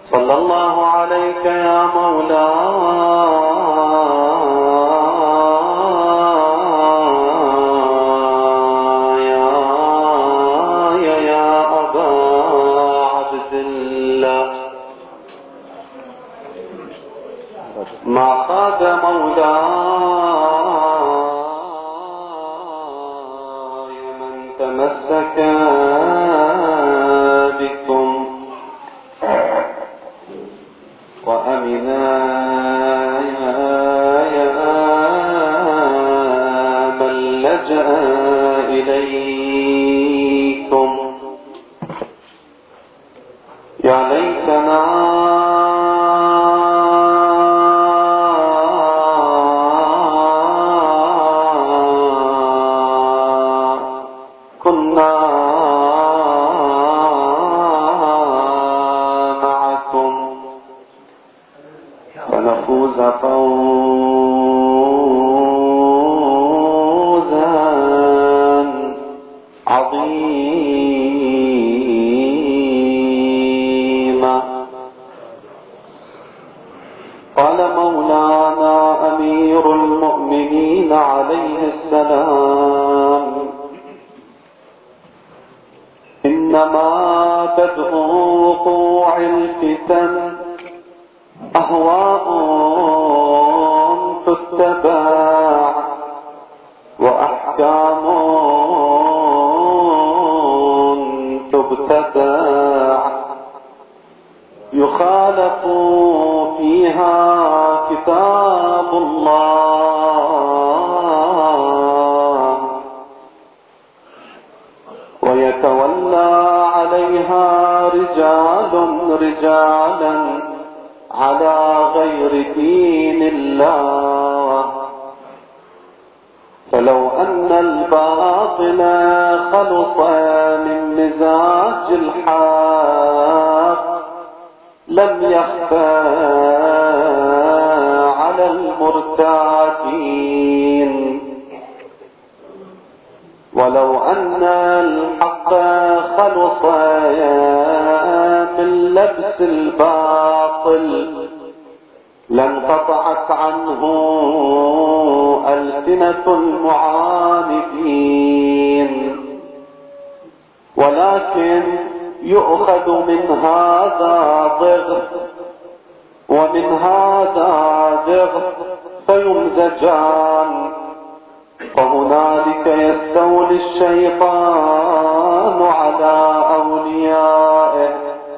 صلى الله عليك يا مولاي يا أبا عبد الله. ما خاب مولاي من تمسك بكم وأمنا من لجأ إليكم. يا ليتنا كنا معكم فنفوز فوزا عظيما. قال مولانا أمير المؤمنين عليه السلام: إنما بدء وقوع الفتن أهواء تتبع وأحكام تبتدع يخالف فيها كتاب الله ويتولى عليها رجالا على غير دين الله. فلو أن الباطل خلص من مزاج الحق لم يخفى على المرتادين، ولو أن الحق خلص من لبس الباطل لانقطعت عنه ألسنة المعاندين، ولكن يؤخذ من هذا ضغط ومن هذا ضغط فيمزجان، فهنالك يستولي الشيطان على أوليائه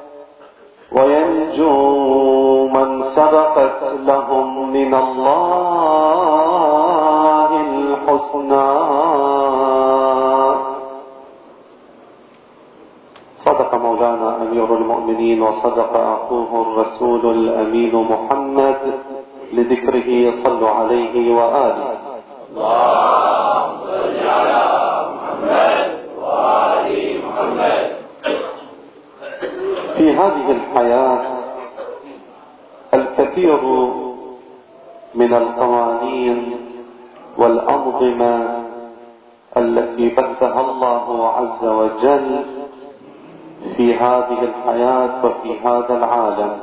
وينجو من سبقت لهم من الله الحسنى. صدق مولانا أمير المؤمنين وصدق أخوه الرسول الأمين محمد لذكره صلوا عليه وآله. اللهم صل على محمد وآل محمد. في هذه الحياة الكثير من القوانين والأنظمة التي بثها الله عز وجل في هذه الحياة وفي هذا العالم،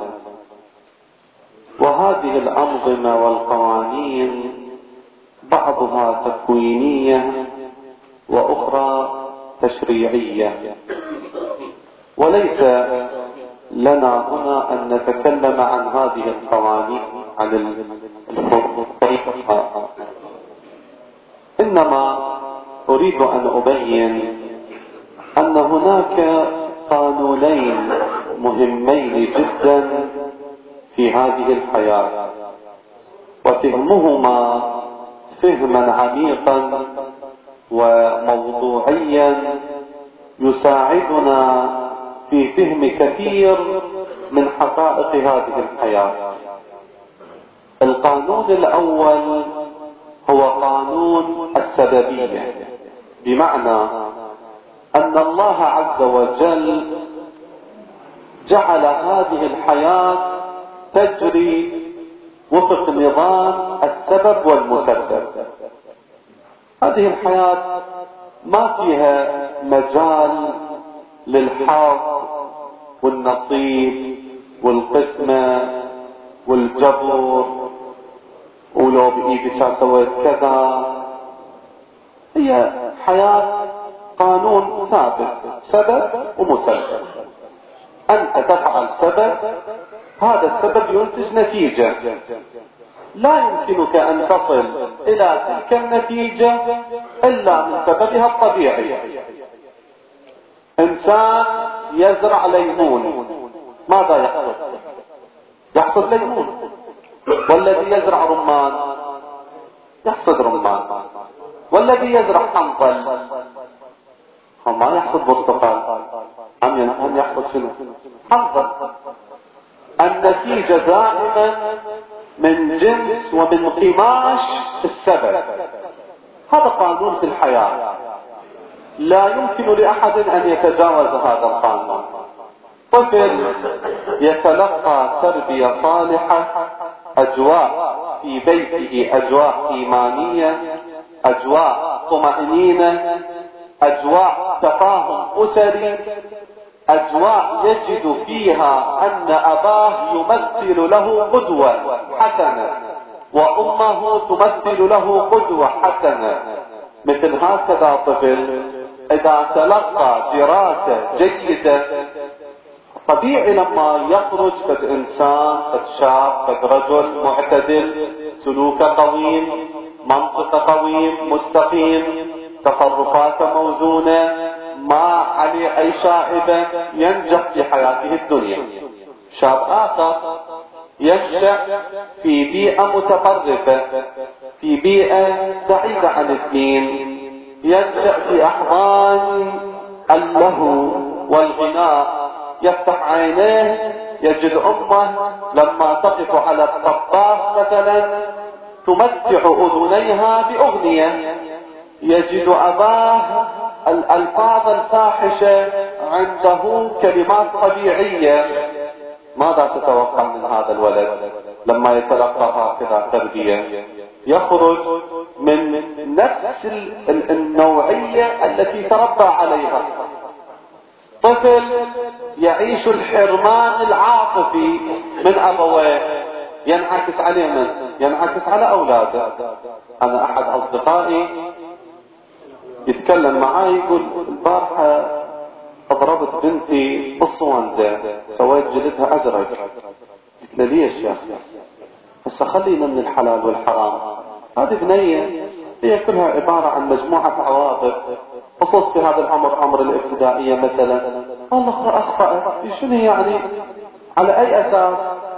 وهذه الأنظمة والقوانين بعضها تكوينية وأخرى تشريعية، وليس لنا هنا أن نتكلم عن هذه القوانين عن الفقهاء، إنما أريد أن أبين أن هناك قانونين مهمين جدا في هذه الحياة، وفهمهما فهما عميقا وموضوعيا يساعدنا في فهم كثير من حقائق هذه الحياة. القانون الأول هو قانون السببية، بمعنى أن الله عز وجل جعل هذه الحياة تجري وفق نظام السبب والمسبب. هذه الحياة ما فيها مجال للحظ والنصيب والقسم والجبر، ولو بإيدي كان سويت كذا. هي حياة قانون ثابت، سبب ومسبب. أنت تفعل سبب، هذا السبب ينتج نتيجة، لا يمكنك أن تصل إلى تلك النتيجة إلا من سببها الطبيعي. إنسان يزرع ليمون، ماذا يحصل؟ يحصد ليمون. والذي يزرع رمان يحصد رمان. والذي يزرع حنظل ما يحصد برتقال، هم يحصد شنو؟ حنظل. النتيجة دائما من جنس ومن قماش السبب. هذا قانون في الحياة، لا يمكن لأحد أن يتجاوز هذا القانون. طفل يتلقى تربية صالحة، أجواء في بيته، أجواء إيمانية، أجواء طمأنينة، أجواء تفاهم أسري، أجواء يجد فيها أن أباه يمثل له قدوة حسنة وأمه تمثل له قدوة حسنة. مثل هكذا طفل إذا تلقى دراسة جيدة، طبيعي لما يخرج قد إنسان، قد شاب، قد رجل معتدل، سلوكه قويم، منطقه قويم، مستقيم، تصرفاته موزونة، ما عليه أي شائبة، ينجح في حياته الدنيا. شاب آخر ينشأ في بيئة متطرفة، في بيئة بعيدة عن الدين، ينشأ في أحضان اللهو والغناء، يفتح عينيه يجد أمه لما تقف على الطباخ مثلا تمتع أذنيها بأغنية، يجد أباه الألفاظ الفاحشة عنده كلمات طبيعية. ماذا تتوقع من هذا الولد لما يتلقى هكذا تربية؟ يخرج من نفس النوعية التي تربى عليها. طفل يعيش الحرمان العاطفي من أبويه، ينعكس عليه من؟ ينعكس على أولاده. أنا أحد أصدقائي يتكلم معي يقول البارحة أضربت بنتي بالصوندة، سويت جلدها أزرق. قلت له ليش يا أخي؟ بس خلينا من الحلال والحرام. هذه بنية هي كلها عبارة عن مجموعة عواطف، خصوص في هذا الأمر، أمر الابتدائية مثلا. الله أخطأت، شنو يعني؟ على أي أساس؟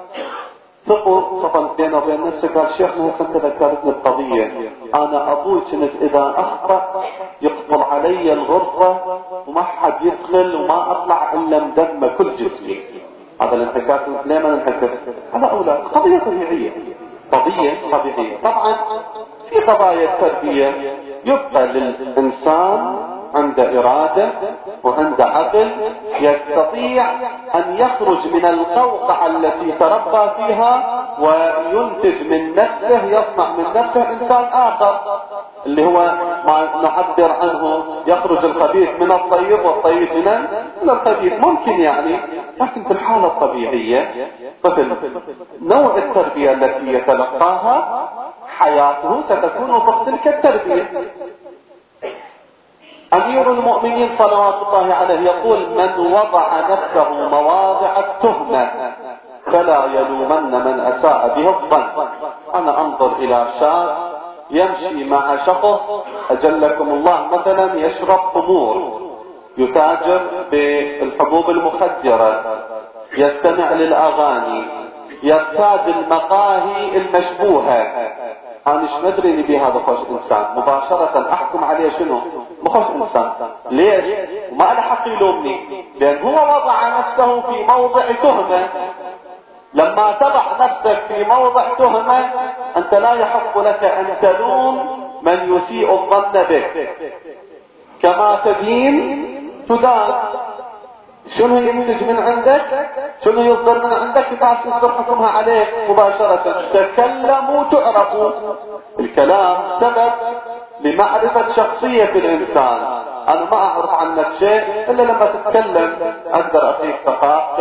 ثقوا صفا بينه وبين نفسه. قال شيخنا هسه انت ذكرتني القضية، انا ابوي كنت اذا اخطأ يقفل علي الغرفة وما حد يدخل وما اطلع الا مدمى كل جسمي. هذا الانعكاس ليه ما ننعكس على اولاد؟ قضية طبيعية، قضية طبيعية. طبعا في قضايا التربية يبقى للانسان عنده إرادة وعنده عقل، يستطيع أن يخرج من القوقعة التي تربى فيها وينتج من نفسه، يصنع من نفسه إنسان آخر، اللي هو ما نعبر عنه يخرج الخبيث من الطيب والطيب من الخبيث. ممكن يعني، لكن في الحالة الطبيعية طفل نوع التربية التي يتلقاها حياته ستكون وفق تلك التربية. أمير المؤمنين صلوات الله عليه يقول من وضع نفسه مواضع التهمة فلا يلومن من أساء به الظن. أنا أنظر إلى شاب يمشي مع شخص أجلكم الله مثلا يشرب خمور، يتاجر بالحبوب المخدرة، يستمع للأغاني، يرتاد المقاهي المشبوهة. أنا مش مدري اني بهذا خوش انسان، مباشرة احكم عليه شنو؟ مخوش انسان. ليش؟ وما له حق يلومني، لان هو وضع نفسه في موضع تهمة. لما تضع نفسك في موضع تهمة انت لا يحق لك ان تلوم من يسيء الظن بك. كما تدين تدان. شنو ينتج من عندك؟ شنو يصدر من عندك؟ يصدر حكمها عليك مباشرة. تكلموا تعرفوا. الكلام سبب لمعرفة شخصية الإنسان. أنا ما أعرف عنك شيء إلا لما تتكلم أقدر أعطيك ثقافتك،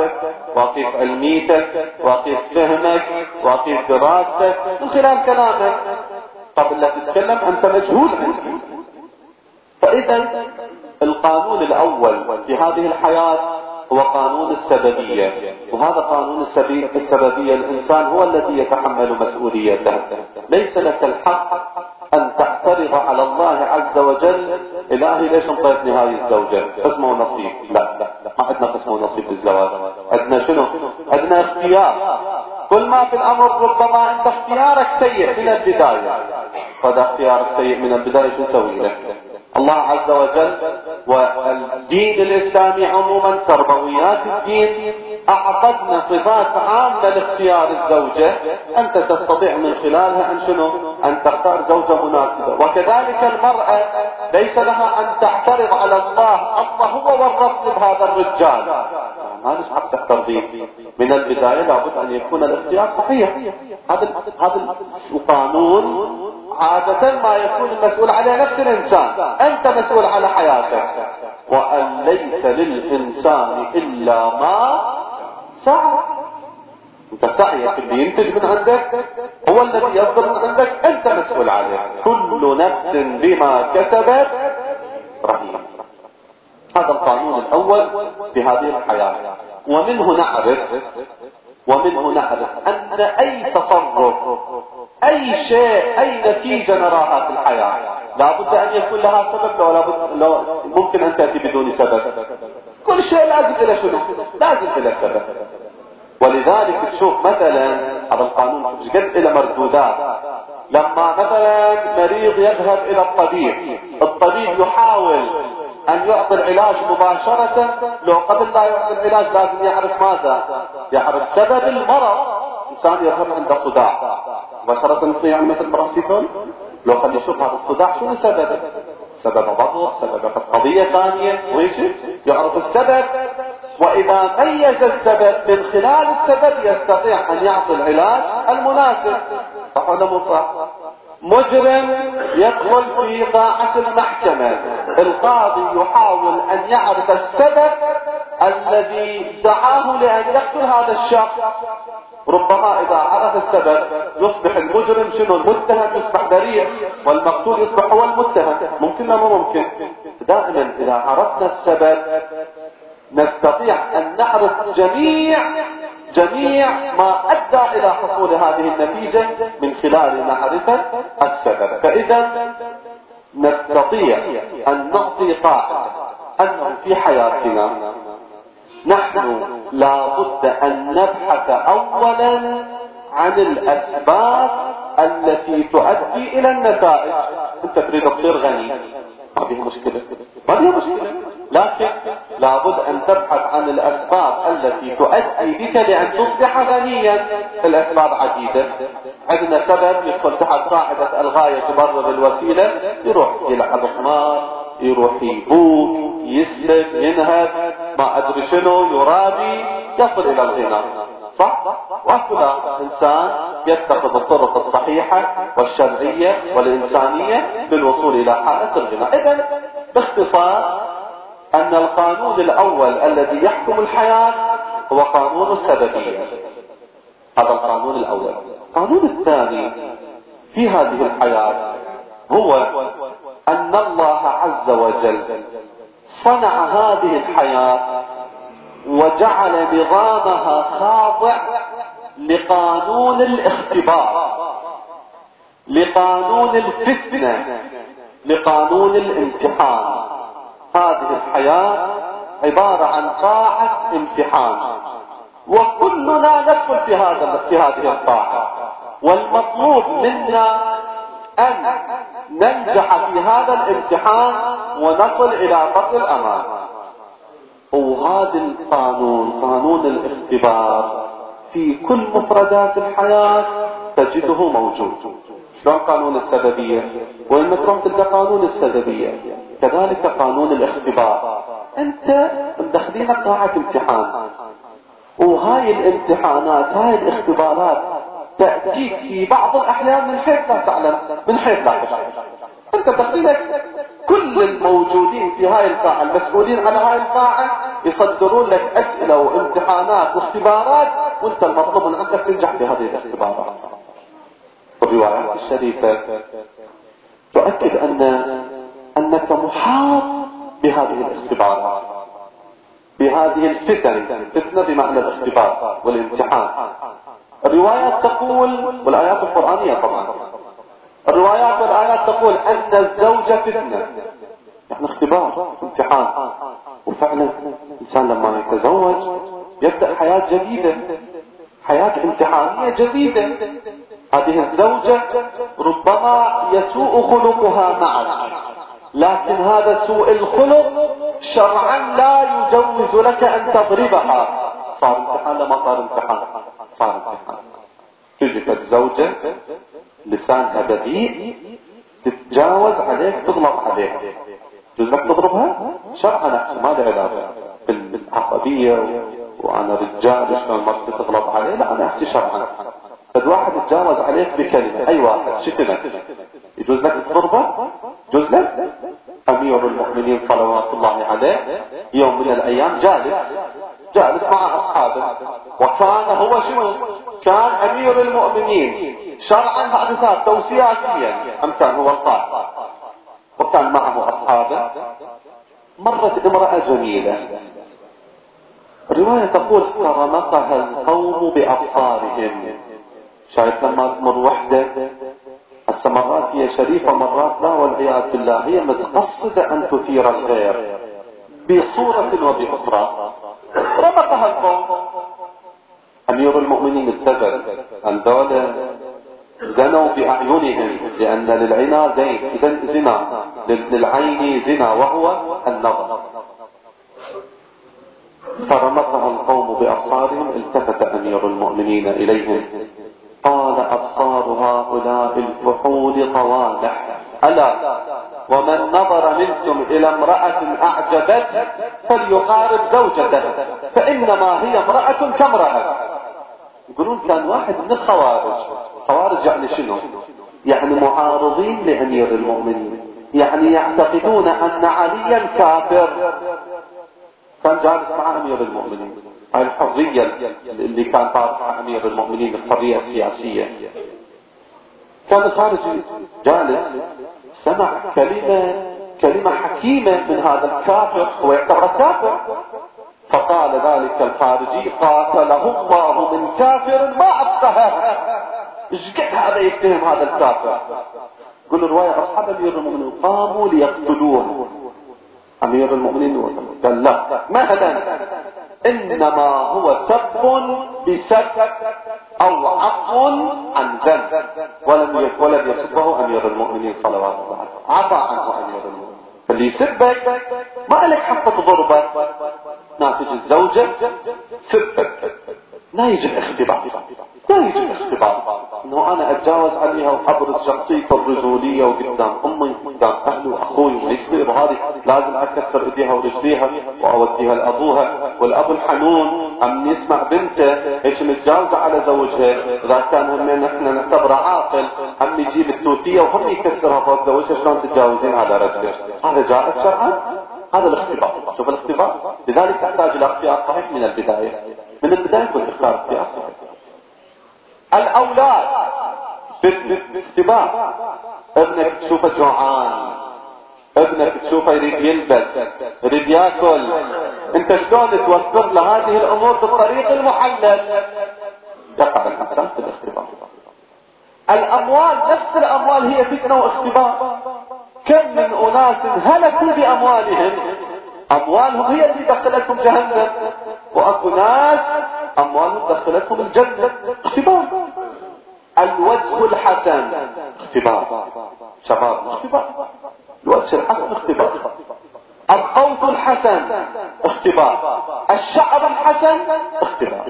واقيس علميتك، واقيس فهمك، واقيس دراستك من خلال كلامك. قبل لا تتكلم أنت مجهول عندي. فإذا القانون الأول في هذه الحياة هو قانون السببية، وهذا قانون السببية الإنسان هو الذي يتحمل مسؤوليته. ليس لك الحق أن تعترض على الله عز وجل: إلهي ليش انطيتني هاي الزوجة؟ قسم ونصيب. لا، ما عندنا قسم ونصيب بالزواج. عندنا شنو؟ عندنا اختيار. كل ما في الأمر ربما أنت اختيارك سيء من البداية، فإذا اختيارك سيء من البداية شو نسوي لك؟ الله عز وجل والدين الإسلامي عموما، تربويات الدين، أعطتنا صفات عامة لاختيار الزوجة. أنت تستطيع من خلالها أن شنو؟ أن تختار زوجة مناسبة. وكذلك المرأة ليس لها أن تعترض على الله: الله هو ورطني بهذا الرجال. ما نسحب ترضيه من البداية، لابد أن يكون الاختيار صحيح. هذا القانون عادة ما يكون المسؤول عليه نفس الإنسان. أنت مسؤول على حياتك، وأن ليس للإنسان إلا ما سعى. أنت سعيك اللي ينتج من عندك هو الذي يصدر من عندك، أنت مسؤول عليه. كل نفس بما كسبت رهينة. هذا القانون الأول في هذه الحياة. ومنه نعرف أن أي تصرف، أي شيء، أي نتيجة نراها في الحياة لابد أن يكون لها سبب، لو ممكن أن تأتي بدون سبب. كل شيء لازم إلى شنو؟ لازم إلى سبب. ولذلك تشوف مثلا هذا القانون قد إلى مردودات. لما مثلا مريض يذهب إلى الطبيب يحاول أن يعطي العلاج مباشرة، لو قبل لا يعطي العلاج لازم يعرف ماذا؟ يعرف سبب المرض. إنسان يذهب عنده صداع مباشرة نعطيه مثل براسيتول، لو خلي يشوف هذا الصداع شنو سببه؟ سبب ضغط، سبب قضية ثانية، ويشوف يعرف السبب. وإذا ميز السبب من خلال السبب يستطيع أن يعطي العلاج المناسب. صح ولا مو صح؟ مجرم يدخل في قاعة المحكمة، القاضي يحاول أن يعرف السبب الذي دعاه لأن يقتل هذا الشخص. ربما إذا عرف السبب يصبح المجرم شنو؟ المتهم يصبح بريء، والمقتول يصبح هو المتهم. ممكن ولا مو ممكن؟ دائما إذا عرفنا السبب نستطيع أن نعرف جميع ما أدى إلى حصول هذه النتيجة من خلال معرفة السبب. فإذا نستطيع أن نعطي قاعدة أنه في حياتنا نحن لا بد أن نبحث أولا عن الأسباب التي تؤدي إلى النتائج. أنت تريد تصير غني، ما فيها مشكلة، لكن لابد أن تبحث عن الأسباب التي تؤدي بك لأن تصبح غنيا. الأسباب عديدة. عندنا سبب يدخل تحت قاعدة الغاية تبرر الوسيلة، يروح يلعب قمار، يروح يبوق، يسلب، ينهب، ما أدري شنو، يرابي، يصل إلى الغنى. صح؟ وهكذا إنسان يتخذ الطرق الصحيحة والشرعية والإنسانية للوصول إلى حالة الغنى. إذن باختصار أن القانون الأول الذي يحكم الحياة هو قانون السببية. هذا القانون الأول. القانون الثاني في هذه الحياة هو أن الله عز وجل صنع هذه الحياة وجعل نظامها خاضع لقانون الاختبار، لقانون الفتنة، لقانون الامتحان. هذه الحياة عبارة عن قاعة امتحان، وكلنا ندخل في هذه القاعة، والمطلوب منا أن ننجح في هذا الامتحان ونصل إلى بر الأمان. وهذا القانون، قانون الاختبار، في كل مفردات الحياة تجده موجود. شلون قانون السببية؟ وين ما تروح تلقى قانون السببية، كذلك قانون الاختبار. انت مدخلين قاعة امتحان، وهاي الامتحانات، هاي الاختبارات تأتيك في بعض الأحيان من حيث لا تعلم، من حيث لا تشعر. انت تدخلك كل الموجودين في هاي القاعة المسؤولين على هاي القاعة يصدرون لك أسئلة وامتحانات واختبارات، وانت المطلوب من عندك تنجح في هذه الاختبارات. الروايات الشريفة تؤكد أنك محاط بهذه الاختبارات، بهذه الفتن، فتنة بمعنى الاختبار والامتحان. الروايات تقول، والآيات القرآنية طبعا، الروايات والآيات تقول أن الزوجة فتنة، يعني اختبار، امتحان. وفعلا الإنسان لما يتزوج يبدأ حياة جديدة، حياة امتحانية جديدة. هذه الزوجة ربما يسوء خلقها معك، لكن هذا سوء الخلق شرعا لا يجوز لك أن تضربها. صار امتحان لما صار امتحان؟ صار امتحان. تجيك الزوجة لسانها بذيء، تتجاوز عليك، تغلط عليك، يجوز لك تضربها؟ شرعا ما له علاقة بالعصبية وانا رجال شلون مرتي تغلط عليه، لا انا احكي شرعا. قد واحد يتجاوز عليك بكلمة، اي واحد شتمك، يجوز لك تضربه؟ يجوز لك؟ امير المؤمنين صلوات الله عليه يوم من الايام جالس مع اصحابه، وكان هو شنو؟ كان امير المؤمنين شرعا، هذا توسياسيا، ام كان هو القائد، وكان معه اصحابه. مرت امرأة جميلة، الرواية تقول فرمقها القوم بأبصارهم. شايف لما تمر وحدة، السمرات هي شريفة مرات لا والعياذ بالله، هي متقصدة أن تثير الغير بصورة وبأخرى. رمقها القوم. أمير المؤمنين انتبه، هذول زنوا بأعينهم، لأن للعين زنا، للعين زنا وهو النظر. فرمقها القوم بأبصارهم. التفت أمير المؤمنين إليهم قال أبصار هؤلاء الفحول طوالح، ألا ومن نظر منكم إلى امرأة أعجبته فليقارب زوجته، فإنما هي امرأة كامرأة. يقولون كان واحد من الخوارج يعني شنو؟ يعني معارضين لأمير المؤمنين، يعني يعتقدون أن عليا كافر. كان جالس مع أمير المؤمنين، هاي الحرية اللي كان طارحها أمير المؤمنين، الحرية السياسية. كان الخارجي جالس سمع كلمة حكيمة من هذا الكافر، هو يعتبر كافر. فقال ذلك الخارجي قاتله الله من كافر ما أفقهه. ايش قد هذا يفتهم هذا الكافر؟ قل الرواية أصحاب أمير المؤمنين قاموا ليقتلوه. أمير المؤمنين قال لا مهلا، إنما هو سب بسب أو عفو عن ذنب، ولم يسبه أمير المؤمنين صلوات الله عليه، عفى عنه أمير المؤمنين. فاللي يسبك ما لك حق تضربه. ناتج الزوجة سبك، لا يجب اختبار، لا يجب اختبار انه انا اتجاوز عليها وابرز شخصيتي الرجولية وقدام امي وقدام اهلي واخوي وما يصير، وهذه لازم اكسر ايديها ورجليها واوديها لابوها. والاب الحنون عم يسمع بنته ايش متجاوزة على زوجها، اذا كان هم نحن نعتبره عاقل هم يجيب التوتية وهم يكسرها فوق زوجها، شلون تتجاوزين على رجلك؟ هذا جائز شرعا؟ هذا الاختبار. شوف الاختبار، لذلك تحتاج الى اختيار صحيح من البداية. من البداية كنت تختار اختيار صحيح. الاولاد فتنة، اختبار. ابنك تشوفه جوعان، ابنك تشوفه يريد يلبس، يريد ياكل، انت شلون توفر له هذه الامور بالطريق المحلل؟ يقع الانسان في الاختبار. الاموال، نفس الاموال هي فتنة واختبار. كم من اناس هلكوا باموالهم، اموالهم هي اللي دخلتهم جهنم، واكو ناس اموالهم دخلتهم الجنة. اختبار. الوجه الحسن اختبار، شباب اختبار. الوجه الحسن اختبار. الصوت الحسن اختبار. الشعر الحسن اختبار.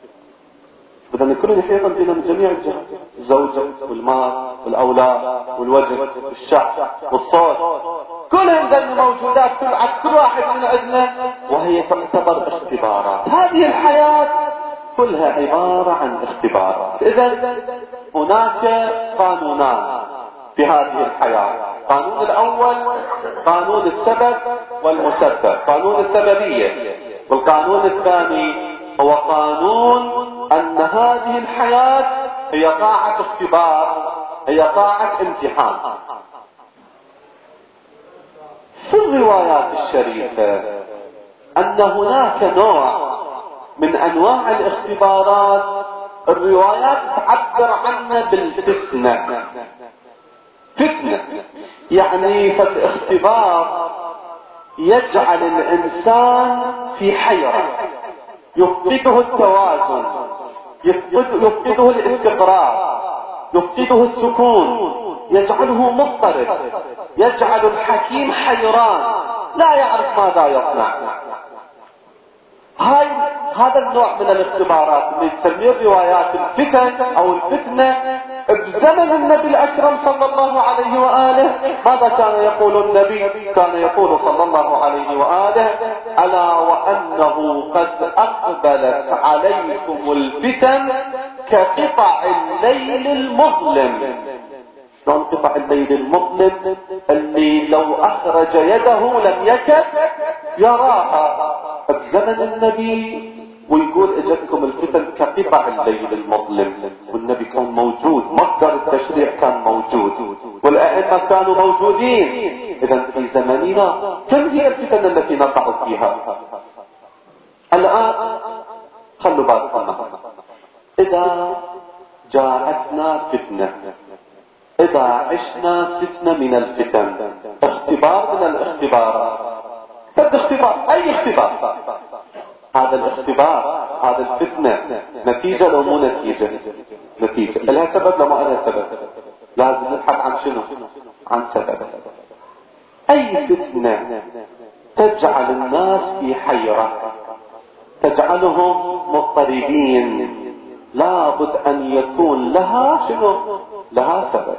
بدنا كلنا نحيط بنا من جميع الجهات، الزوجة والمال والأولاد والوجه والشعر والصوت، كلهم ذنب موجودات كل واحد من عندنا، وهي تعتبر اختبارات. هذه الحياة كلها عبارة عن اختبارات. إذا هناك قانونان في هذه الحياة، القانون الأول قانون السبب والمسبب، قانون السببية. والقانون الثاني هو قانون أن هذه الحياة هي قاعة اختبار، هي قاعة امتحان. في الروايات الشريفة أن هناك نوع من أنواع الاختبارات الروايات تعبر عنها بالفتنة. فتنة يعني فالاختبار يجعل الإنسان في حيرة، يفقده التوازن، يفقده الاستقرار، يفقده السكون، يجعله مضطرب، يجعل الحكيم حيران لا يعرف ماذا يصنع. هذا النوع من الاختبارات اللي تسميه الروايات الفتن او الفتنة. بزمن النبي الاكرم صلى الله عليه وآله ماذا كان يقول النبي؟ كان يقول صلى الله عليه وآله: ألا وأنه قد أقبلت عليكم الفتن كقطع الليل المظلم. شلون قطع الليل المظلم اللي لو أخرج يده لم يكد يراها؟ بزمن النبي ويقول اجتكم الفتن كقطع الليل المظلم، والنبي كان موجود، مصدر التشريع كان موجود، والأئمة كانوا موجودين. إذا في زمننا كم هي الفتن التي نقع فيها الآن؟ خلوا بالكم، إذا جاءتنا فتنة، إذا عشنا فتنة من الفتن، اختبار من الاختبارات، اختبار أي اختبار، هذا الاختبار، هذا الفتنة نتيجة لو مو نتيجة؟ نتيجة. لها سبب لو ما لها سبب؟ لازم نبحث عن شنو؟ عن سبب. أي فتنة تجعل الناس في حيرة، تجعلهم مضطربين، لابد أن يكون لها شنو؟ لها سبب.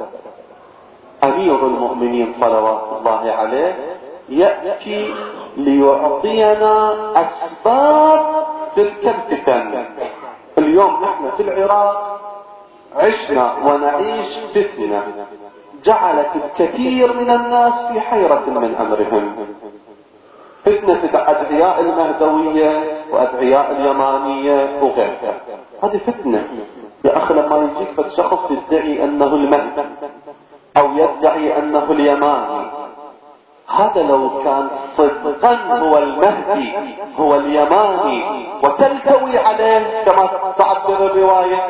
أمير المؤمنين صلوات الله عليه يأتي ليعطينا أسباب تلك الفتن. اليوم نحن في العراق عشنا ونعيش فتنة جعلت الكثير من الناس في حيرة من أمرهم. فتنة أدعياء المهدوية وأدعياء اليمانية وغيرها، هذه فتنة. يا أخي لما يجيك فالشخص يدعي أنه المهدي أو يدعي أنه اليماني، هذا لو كان صدقا هو المهدي هو اليماني وتلتوي عليه كما تعبر الرواية،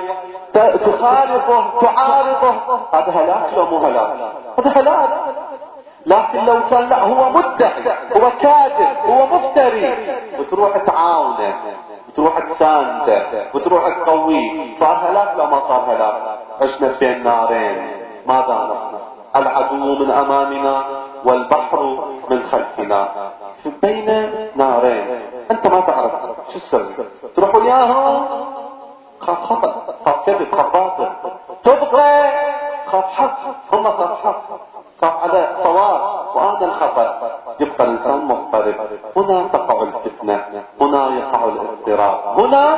تخالفه تعارضه، هذا هلاك لو مو هلاك؟ هذا هلاك. لكن لو كان لا، هو مدعي، هو كاذب، هو مفتري، وتروح تعاونه، وتروح تسانده، وتروح تقويه، صار هلاك لو ما صار هلاك؟ عشنا بين نارين، ماذا نصنع؟ العدو من امامنا والبحر من خلفنا، بين نارين، انت ما تعرف شو تسوي. تروح وياهم خاف خطأ، خاف كذب، خاف باطل، تبغى خاف حق، هم خاف حق، خاف على صواب وهذا الخطأ، يبقى الانسان مضطرب. هنا تقع الفتنة، هنا يقع الاضطراب، هنا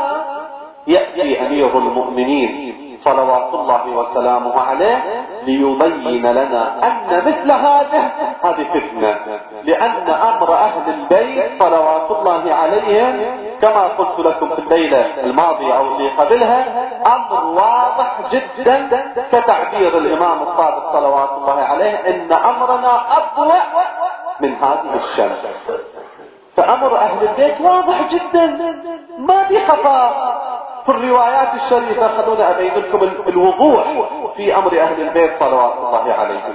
يأتي أمير المؤمنين صلوات الله وسلامه عليه ليبين لنا أن مثل هذه فتنة، لأن أمر أهل البيت صلوات الله عليهم كما قلت لكم في الليلة الماضية أو اللي قبلها أمر واضح جدا، كتعبير الإمام الصادق صلوات الله عليه: إن أمرنا أضوء من هذه الشمس. فأمر أهل البيت واضح جدا، ما في خفاء. في الروايات الشريفة خلونا أبين لكم الوضوح في أمر أهل البيت صلوات الله عليهم.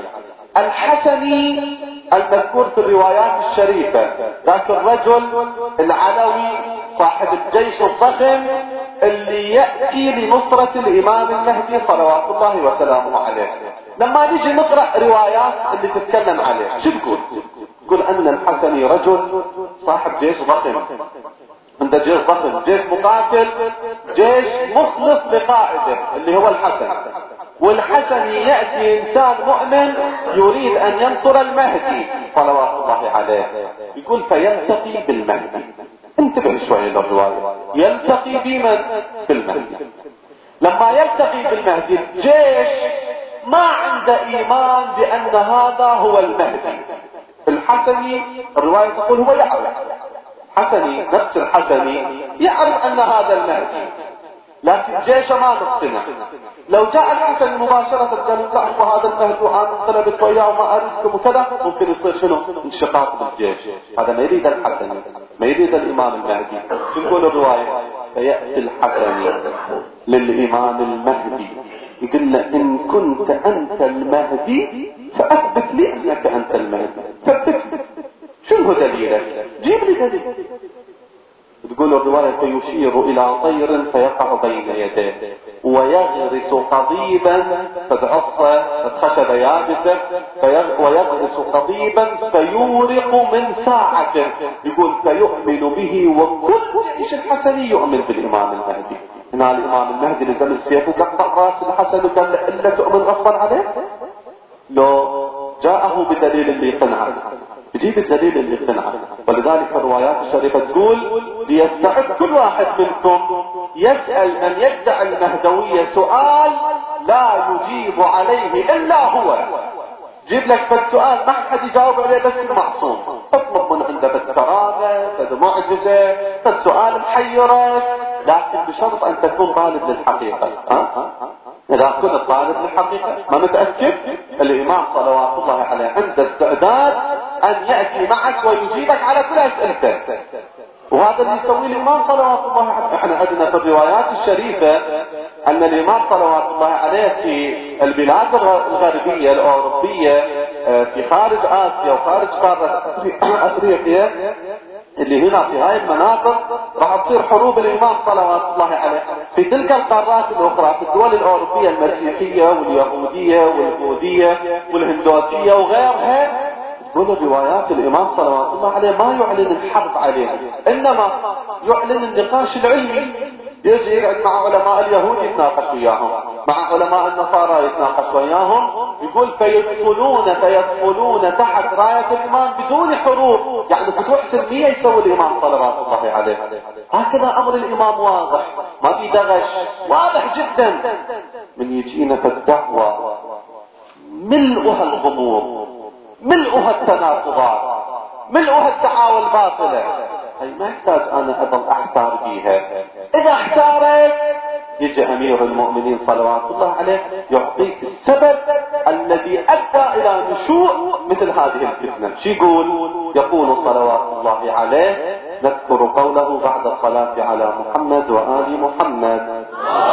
الحسني المذكور في الروايات الشريفة، ذاك الرجل العلوي صاحب الجيش الضخم اللي يأتي لنصرة الإمام المهدي صلوات الله وسلامه عليه، لما نيجي نقرأ روايات اللي تتكلم عليه شو تقول؟ تقول أن الحسني رجل صاحب جيش ضخم، عنده جيش ضخم، جيش مقاتل، جيش مخلص لقائده اللي هو الحسن. والحسن يأتي إنسان مؤمن يريد أن ينصر المهدي صلوات الله عليه، يقول فيلتقي بالمهدي. انتبه شوي للرواية، يلتقي بمن؟ بالمهدي. لما يلتقي بالمهدي الجيش ما عنده ايمان بان هذا هو المهدي. الحسني الرواية تقول هو يعرف، حسني نفس الحسني يعرف ان هذا المهدي، لكن جيشه ما نقتنع. لو جاء الحسن مباشرة قال تعرفوا هذا المهدي وانا انقلبت وياه وما اريدكم وكذا، ممكن يصير شنو؟ انشقاق بالجيش. هذا ما يريد الحسن، ما يريد الامام المهدي. شو نقول الرواية؟ فيأتي الحسن للامام المهدي يقول له ان كنت انت المهدي فاثبت لي انك انت المهدي، ثبت. شنو دليلك؟ جيب لي دليل. تقول الرواية فيشير إلى طير فيقع بين يديه ويغرس قضيبا، فتعص خشبة يابسة ويغرس قضيبا فيورق من ساعته. يقول فيؤمن به وكل جيش الحسني يؤمن بالإمام المهدي. هنا الإمام المهدي لزم السيف وقطع راس الحسن وقال له إلا تؤمن غصبا عليه. لو جاءه بدليل اللي يقنعه يجيب الدليل اللي يقنعه. ولذلك الروايات الشريفة تقول ليستعد كل واحد منكم يسأل من يدعي المهدوية سؤال لا يجيب عليه إلا هو. جيب لك فالسؤال ما حد يجاوب عليه بس المعصوم، اطلب من عنده بالكرامة فالمعجزة فالسؤال محيرك، لكن بشرط أن تكون طالب للحقيقة. إذا كنت طالب للحقيقة ما متأكد، الإمام صلوات الله عليه عنده استعداد أن يأتي معك ويجيبك على كل أسئلتك. وهذا اللي يسويه الإمام صلوات الله عليه. احنا عندنا في الروايات الشريفة أن الإمام صلوات الله عليه في البلاد الغربية الأوروبية في خارج آسيا وخارج قارة أفريقيا اللي هنا في هاي المناطق راح تصير حروب الإمام صلوات الله عليه. في تلك القارات الأخرى في الدول الأوروبية المسيحية واليهودية والبوذية والهندوسية وغيرها، كل روايات الإمام صلوات الله عليه ما يعلن الحرب عليه، إنما يعلن النقاش العلمي. يجي يقعد مع علماء اليهود يتناقش وياهم، مع علماء النصارى يتناقش وياهم. يقول فيدخلون تحت راية الإمام بدون حروب، يعني فتوح سلمية يسوي الإمام صلوات الله عليه. هكذا أمر الإمام واضح، ما في دغش، واضح جدا. من يجينا في الدعوة ملؤها الغموض، ملؤها التناقضات، ملؤها الدعاوى الباطلة. هي ما يحتاج أنا أظل أحتار بيها. إذا احتارت يجي أمير المؤمنين صلوات الله عليه يعطيك السبب الذي أدى إلى نشوء مثل هذه الفتنة. شو يقول صلوات الله عليه نذكر قوله بعد الصلاة على محمد وآل محمد.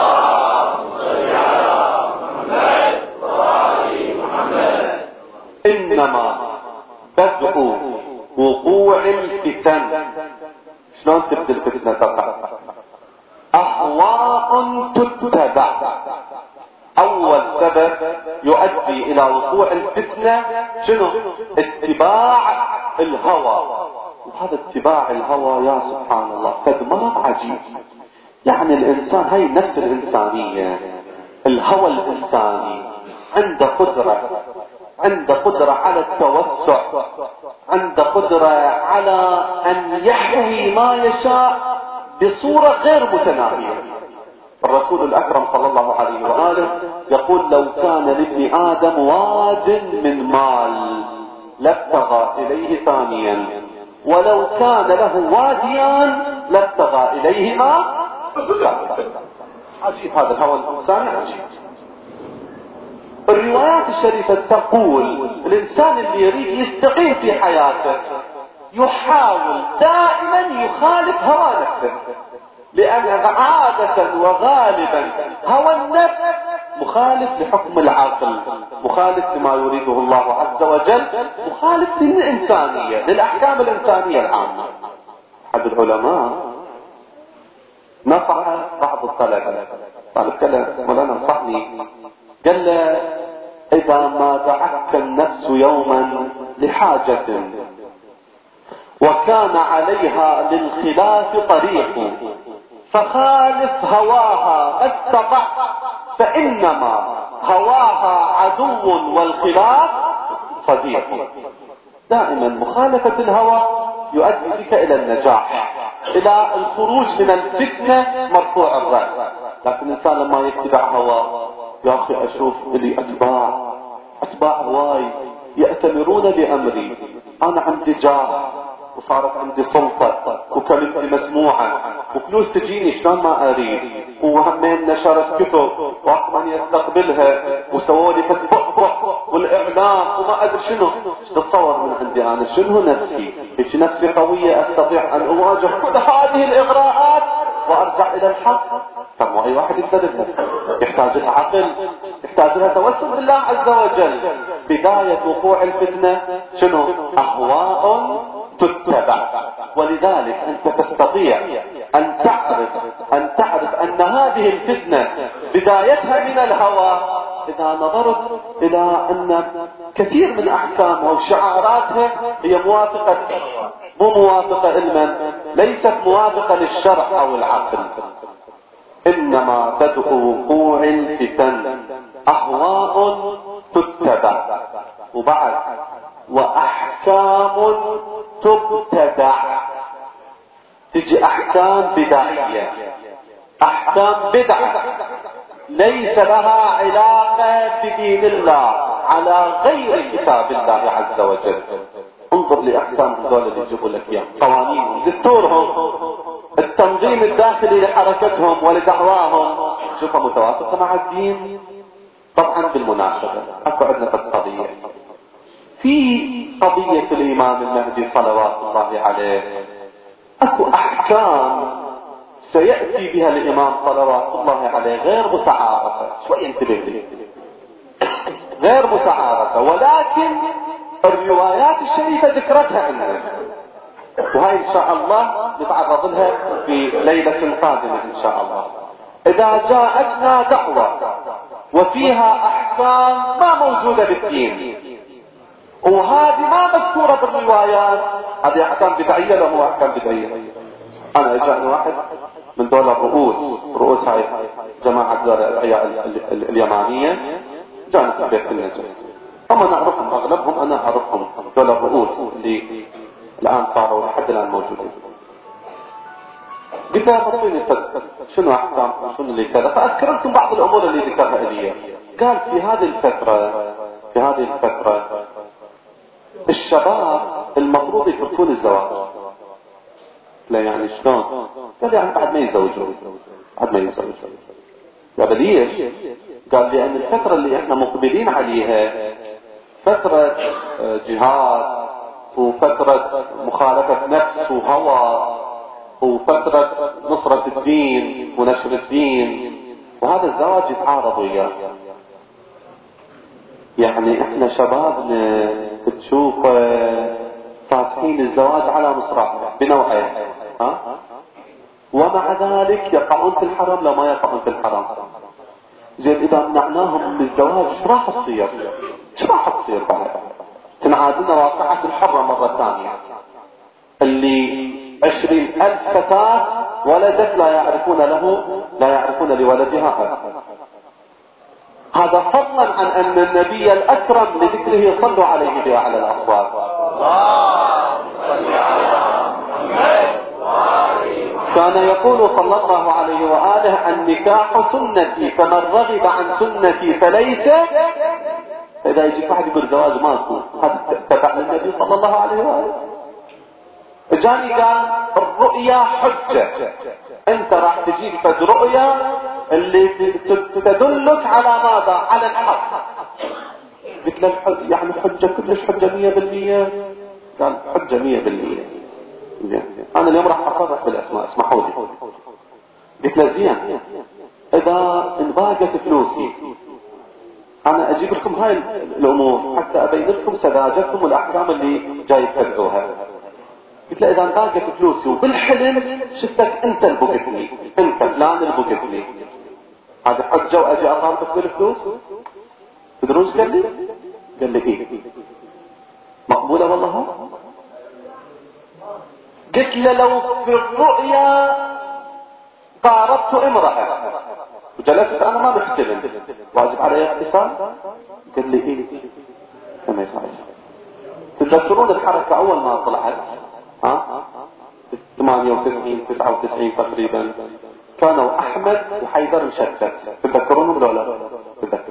إنما بدء وقوع الفتن، شلون تبدأ الفتنة تقع؟ أهواء تتبع. أول سبب يؤدي إلى وقوع الفتنة شنو؟ اتباع الهوى. وهذا اتباع الهوى يا سبحان الله تدمار عجيب. يعني الإنسان هاي نفس الإنسانية، الهوى الإنساني عنده قدرة على التوسع، عنده قدرة على أن يحوي ما يشاء بصورة غير متناهية. الرسول الأكرم صلى الله عليه وآله يقول لو كان لابن آدم واد من مال لابتغى إليه ثانيا، ولو كان له واديان لابتغى إليهما. عجيب هذا الهوى الإنساني عجيب. الروايات الشريفة تقول الإنسان اللي يريد يستقيم في حياته يحاول دائما يخالف هوى نفسه، لأن عادة وغالبا هوى النفس مخالف لحكم العقل، مخالف لما يريده الله عز وجل، مخالف للإنسانية، للأحكام الإنسانية العامة. أحد العلماء نصح بعض الطلبة، قال كلا مولانا انصحني، قال له إذا ما دعتك النفس يوما لحاجة وكان عليها للخلاف طريق فخالف هواها ما استطعت، فإنما هواها عدو والخلاف صديق. دائما مخالفة الهوى يؤدي بك إلى النجاح، إلى الخروج من الفتنة مرفوع الرأس. لكن الإنسان لما يتبع هواه يا أخي أشوف لي أتباع هواي يأتمرون بأمري، أنا عندي جاه وصارت عندي سلطة وكلمتي مسموعة وفلوس تجيني شلون ما أريد، وهمين نشرت كتب وأخ من يستقبلها وسووا لي فتبق والإعلام وما أدري شنو. تتصور من عندي أنا شنو نفسي؟ هيك نفسي قوية أستطيع أن أواجه كل هذه الإغراءات وأرجع إلى الحق؟ طب أي واحد يقدر لها، يحتاج لها عقل، يحتاج لها توسل بالله عز وجل. بداية وقوع الفتنة شنو؟ أهواء تتبع. ولذلك أنت تستطيع أن تعرف أن هذه الفتنة بدايتها من الهوى إذا نظرت إلى أن كثير من أحكامها وشعاراتها هي موافقة، مو موافقة علما، ليست موافقة للشرع أو العقل، إنما بدء وقوع الفتن أهواء تتبع، وبعد وأحكام تبتدع. تجي أحكام بدعية، أحكام بدعة ليس لها علاقة بدين الله، على غير كتاب الله عز وجل. انظر لأحكام هذول اللي يجيبوا لك إياه، قوانينهم، دستورهم، التنظيم الداخلي لحركتهم ولدعواهم، شوفها متوافقة مع الدين؟ طبعا بالمناسبة اكو عندنا قضية في قضية الإمام المهدي صلوات الله عليه، اكو أحكام سيأتي بها الإمام صلوات الله عليه غير متعارفة، شوي انتبه لي، غير متعارفة، ولكن الروايات الشريفة ذكرتها عندنا، وهي إن شاء الله نتعرض لها في ليلة قادمة إن شاء الله. إذا جاءتنا دعوة وفيها أحكام ما موجودة بالدين وهذه ما مذكورة بالروايات، هذه أحكام بدعية لو هو أحكام بدعية. أنا إجاني واحد من دول رؤوس هاي جماعة الأدعياء اليمانية، جاني في بيت النجف، أما نعرفهم أغلبهم، أنا أعرفهم دول الرؤوس اللي الآن صاروا لحد الآن موجودين. قلت له بطيني شنو أحكام شنو اللي كذا، فأذكر لكم بعض الأمور اللي ذكرها إلي. قال في هذه الفترة الشباب المفروض يتركون الزواج. لا يعني شلون؟ قال يعني بعد ما يزوجوا. قال ليش؟ قال لأن الفترة اللي احنا مقبلين عليها فترة جهاد وفترة مخالفة نفس وهوى وفترة نصرة الدين ونشر الدين، وهذا الزواج يتعارض وياه. يعني احنا شبابنا بتشوف فاتحين الزواج على مصراعه بنوعين، ومع ذلك يقعون في الحرام لو ما يقعون في الحرام. زين إذا منعناهم من الزواج ايش راح تصير بعد؟ تنعادلنا واقعة الحرة مرة ثانية، اللي 20,000 فتاة ولدت لا يعرفون لولدها. هذا فضلا عن أن النبي الأكرم لذكره صلوا عليه بأعلى الأصوات. كان يقول صلى الله عليه وآله النكاح سنتي فمن رغب عن سنتي فليس. إذا يجي واحد يقول زواج ماكو، هذا تبع للنبي صلى الله عليه وآله. جاني قال الرؤيا حجة، انت راح تجيب فد رؤيا اللي تدلك على ماذا؟ على الحق. قلت له يعني حجة كلش حجة 100%؟ قال حجة 100%. زين انا اليوم راح اصرح بالاسماء، اسمحوا لي. قلت له زين اذا انباقت فلوسي انا اجيب لكم هاي الامور حتى ابين لكم سذاجتهم والاحكام اللي جاي تتبعوها. قلت له اذا انباقت فلوسي وبالحلم شفتك انت اللي بقتني، انت فلان اللي بقتني، هذا حجة واجي اطالبك بالفلوس؟ تدرون ايش قال لي؟ قال لي ايه مقبولة والله. قلت له لو في الرؤيا قاربت امرأة وجلست انا ما بحتلم واجب علي اغتسال؟ قال لي ايه كما يفعل. تذكرون الحركة اول ما طلعت 98 99 تقريبا، كانوا احمد وحيدر مشتت، تذكرونهم ولا لا؟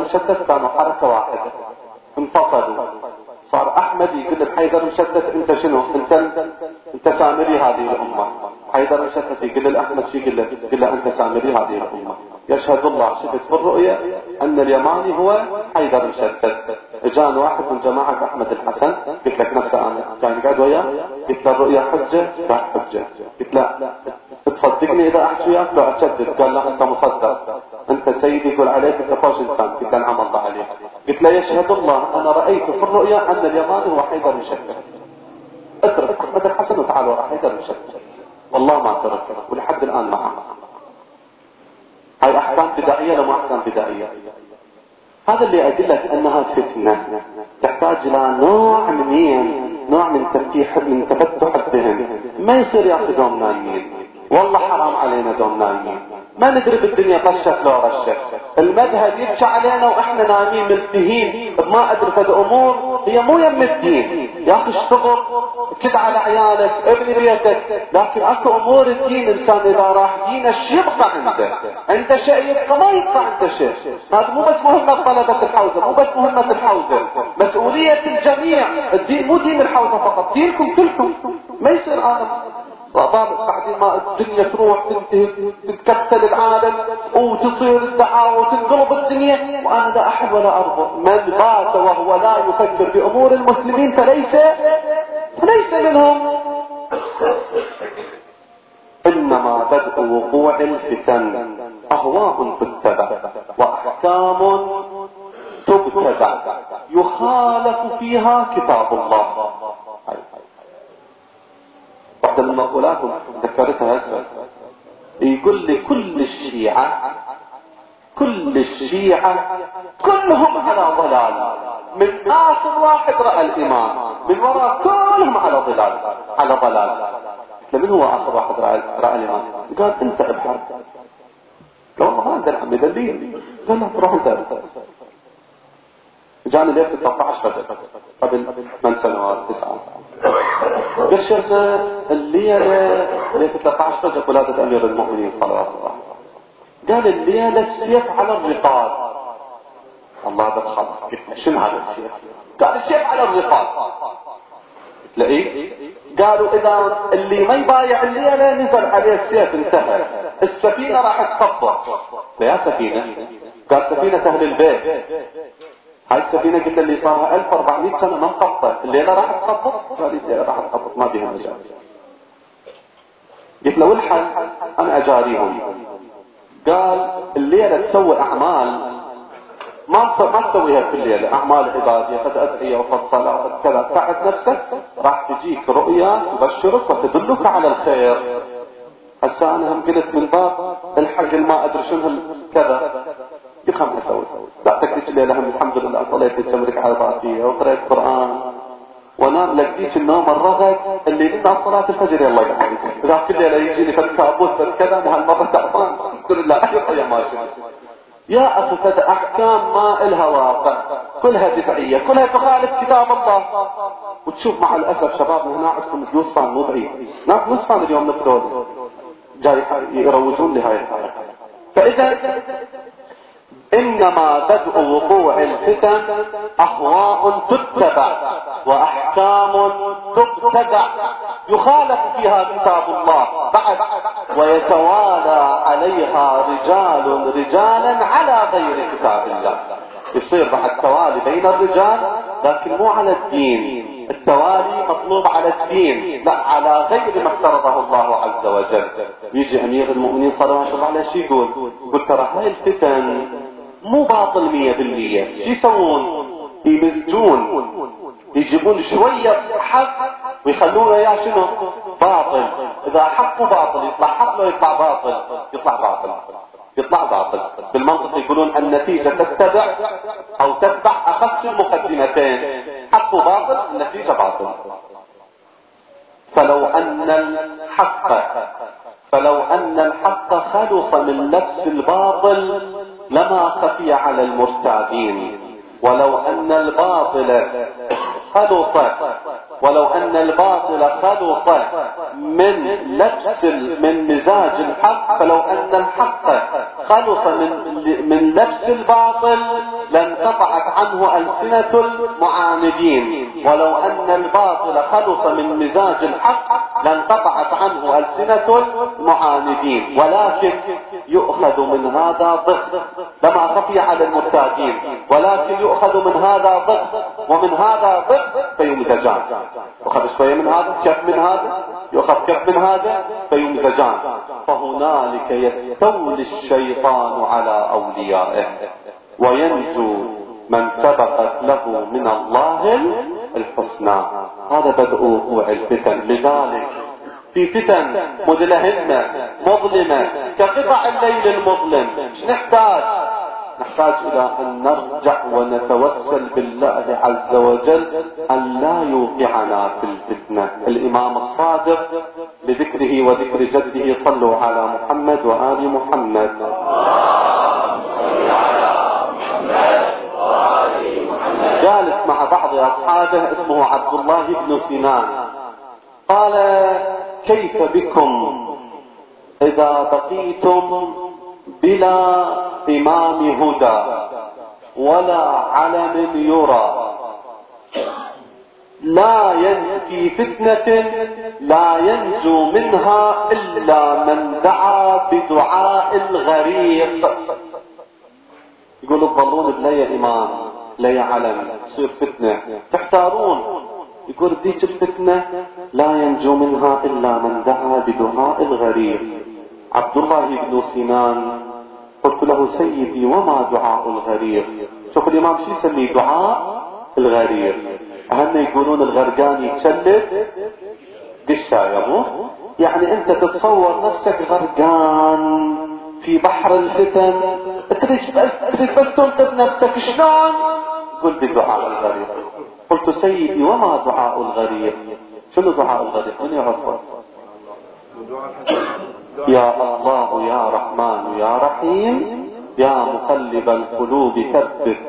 مشتت كانوا حركة واحدة، انفصلوا. صار احمد يقول لحيدر مشتت انت شنو؟ انت سامري هذه الامة. حيدر مشتت يقول لأحمد شو يقول له انت سامري هذه الامة. يشهد الله شفت في الرؤيا ان اليماني هو حيدر مشتت. اجان واحد من جماعة احمد الحسن قلت لك نفسه انا كان قاعد وياه، قلت له الرؤيا حجة؟ قال حجة. قلت لا تصدقني اذا احكي وياك لو اشدد. قال لا انت مصدق، انت سيدي يقول عليك انت فوش انسان. قلت له نعم الله عليك. قلت له يشهد الله انا رايت في الرؤيا ان اليماني هو حيدر مشتت. اترك احمد الحسن وتعال ورا حيدر مشتت. والله ما تركه ولحد الان معه. هاي احكام بدائيه لو ما احكام بدائيه. هذا اللي اقول لك انها فتنه تحتاج الى نوع من تفتيح، من تفتح الذهن. ما يصير ياخذهم نايمين، والله حرام علينا دوم نايمين، ما ندري بالدنيا طشت لو رشت. المذهب يبكي علينا واحنا نايمين ملتهين بما ادري فد امور هي مو يم الدين. يا اخي اشتغل كد على عيالك ابني بيتك، لكن اكو امور الدين انسان اذا راح دينه شيء يبقى عنده شيء يبقى ما يبقى عنده شيء. هذا مو بس مهمة طلبة الحوزة، مو بس مهمة الحوزة، مسؤولية الجميع. الدين مو دين الحوزة فقط، دينكم كلكم. ما يصير بعدين ما الدنيا تروح تنتهي تتكتل العالم وتصير الدعاوى وتنقلب الدنيا وانا لا احد ولا ارضى. من بات وهو لا يفكر بامور المسلمين فليس منهم. انما بدء وقوع الفتن اهواء تتبع واحكام تبتدع يخالف فيها كتاب الله. واحدة من المقولات ذكرتها اسفل يقول لي كل الشيعة كلهم على ضلال، من اخر واحد رأى الامام من وراء كلهم على ضلال. لمن هو اخر واحد رأى الامام؟ قال انت ابحر. قال والله ما عندنا عمي دليل. قال لا تروح انت. جاني ليلة 13 قبل 8 سنوات 9 قال شيخنا الليلة 13 رجب ولادة امير المؤمنين صلوات الله. قال الليلة السيف على الرقاب. الله بتخاف. قلت شنو هذا السيف؟ قال السيف على الرقاب. تلاقيه قالوا اذا اللي ما يبايع الليلة نزل عليه السيف انتهى، السفينة راح تخبط. يا سفينة؟ قال سفينة اهل البيت. هاي السفينة قلت اللي صارها 1400 سنة ما انخبطت، الليلة راح تخبط؟ قال الليلة راح تخبط ما بيها مجال. قلت له والحل؟ انا اجاريهم. قال الليلة تسوي اعمال ما تسويها في الليلة، اعمال عبادية قد ادعية وقد صلاة وقد كذا. تعب نفسك راح تجيك رؤيا تبشرك وتدلك على الخير. هسه انا هم قلت من باب الحق ما ادري شنو كذا يخم اسوي. لا تكتش ليلة هم الحمد لله صليت التمرك على بعضية وقرأت قرآن ونام لقيت النوم الرغد اللي لنا صلاة الفجر. يلا يا حبيبي اذا كل ليلة يجيني فالكابوس فالكذا وهالمرة تعبان الحمد لله يا ماشي. يا اخي فد احكام ما الها واقع، كلها بدعية، كلها تخالف كتاب الله. وتشوف مع الاسف شبابنا هنا عندكم يوصفان مو بعيد، ناس نصفان اليوم مثل جاي يروجون لهاي الحالة. فاذا انما بدء وقوع الفتن اهواء تتبع واحكام تبتدع يخالف فيها كتاب الله بعد ويتوالى عليها رجالا على غير كتاب الله. يصير بعد توالي بين الرجال لكن مو على الدين. التوالي مطلوب على الدين لا على غير ما افترضه الله عز وجل. يجي امير المؤمنين صلى الله عليه وسلم على شي يقول ترى هاي الفتن مو باطل 100%. شو يسوون؟ يمزجون، يجيبون شوية حق ويخلونه يا شنو باطل. اذا حق باطل يطلع حق، لو يطلع باطل يطلع باطل. بالمنطق يقولون النتيجة تتبع اخص المقدمتين. حق باطل النتيجة باطل. فلو ان الحق خلص من نفس الباطل لما خفي على المرتابين، ولو ان الباطل خلص ولو أن الباطل خلص من مزاج الحق، فلو أن الحق خلص من لبس الباطل لانقطعت عنه ألسنة المعاندين، ولو أن الباطل خلص من مزاج الحق لانقطعت عنه ألسنة المعاندين. ولكن يؤخذ من هذا ضغط، لما خفي على المرتادين، ولكن يؤخذ من هذا ضغط ومن هذا ضغط فيمزجان. يؤخذ شوية من هذا، كف من هذا، يؤخذ كف من هذا فيمزجان. فهنالك يستولي الشيطان على أوليائه وينجو من سبقت له من الله الحسنى. هذا بدء وقوع الفتن. لذلك في فتن مدلهمة مظلمة كقطع الليل المظلم، نحتاج إلى أن نرجع ونتوسل بالله عز وجل أن لا يوقعنا في الفتنة. الإمام الصادق بذكره وذكر جده صلوا على محمد وآل محمد. جالس مع بعض أصحابه اسمه عبد الله بن سنان، قال: كيف بكم إذا بقيتم بلا إمام هدى ولا علم يرى، في فتنة لا ينجو منها إلا من دعا بدعاء الغريق. يقولوا تظلون بلا إمام لا علم، تصير فتنة تحتارون. يقول ديك الفتنة لا ينجو منها إلا من دعا بدعاء الغريق. عبد الله بن سنان قلت له: سيدي وما دعاء الغريق؟ شوف الإمام شو يسمي دعاء الغريق. أهم يقولون الغرقان يتشلد بالشايمو، يعني أنت تتصور نفسك غرقان في بحر الفتن، تريد بس تنقذ نفسك، شلون؟ قل بدعاء الغريق. قلت: سيدي وما دعاء الغريق؟ شنو دعاء الغريق؟ من يعرفه؟ يا الله يا رحمن يا رحيم يا مقلب القلوب ثبت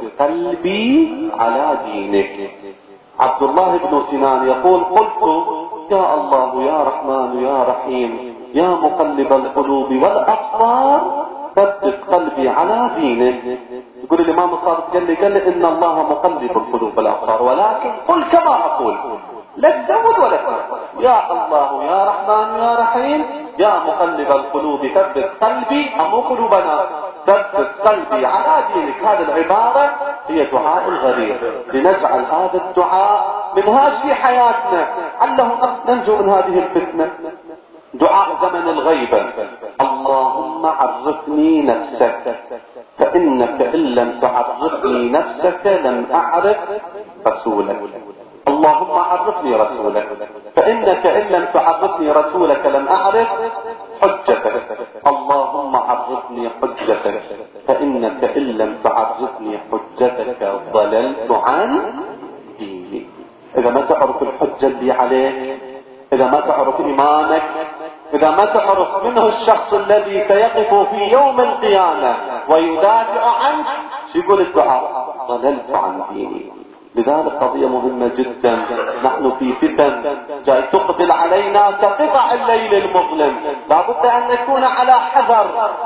قلبي على دينك. عبد الله بن سنان يقول: قلت: يا الله يا رحمن يا رحيم يا مقلب القلوب والأبصار ثبت قلبي على دينك. يقول الإمام الصادق قال لي إن الله مقلب القلوب والأبصار، ولكن قل كما أقول، لا تزود ولا تنقص. يا الله يا رحمن يا رحيم يا مقلب القلوب ثبت قلبي، أمو قلوبنا، ثبت قلبي على دينك. هذه العبارة هي دعاء الغريق. لنجعل هذا الدعاء منهاج في حياتنا علّه ننجو من هذه الفتنة. دعاء زمن الغيبة: اللهم عرفني نفسك فإنك إن لم تعرفني نفسك لم أعرف رسولك. اللهم عرفني رسولك فإنك إن لم تعرفني رسولك لم أعرف حجتك. اللهم عرفني حجتك فإنك إن لم تعرفني حجتك ضللت عن ديني. إذا ما تعرف الحجة اللي عليك، إذا ما تعرف إمامك، إذا ما تعرف منه الشخص الذي سيقف في يوم القيامة ويدافع عنك، شو يقول الدعاء؟ ضللت عن ديني. لذلك قضية مهمة جدا. نحن في فتن جاي تقبل علينا كقطع الليل المظلم. لابد أن نكون على حذر،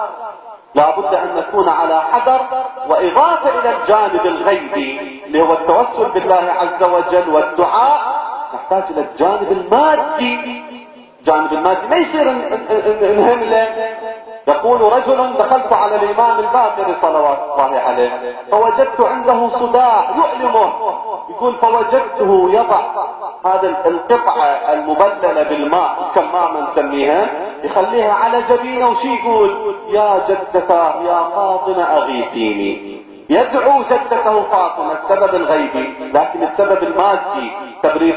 لابد أن نكون على حذر. وإضافة إلى الجانب الغيبي اللي هو التوسل بالله عز وجل والدعاء، نحتاج إلى الجانب المادي. الجانب المادي ما يصير نهمله. يقول رجل: دخلت على الإمام الباقر صلوات الله عليه فوجدت عنده صداع يؤلمه. يقول: فوجدته يضع هذا القطعة المبللة بالماء كمامة نسميها، يخليها على جبينه، وشي يقول: يا جدتاه يا فاطمة أغيثيني. يدعو جدته فاطمة، السبب الغيبي. لكن السبب المادي تبريد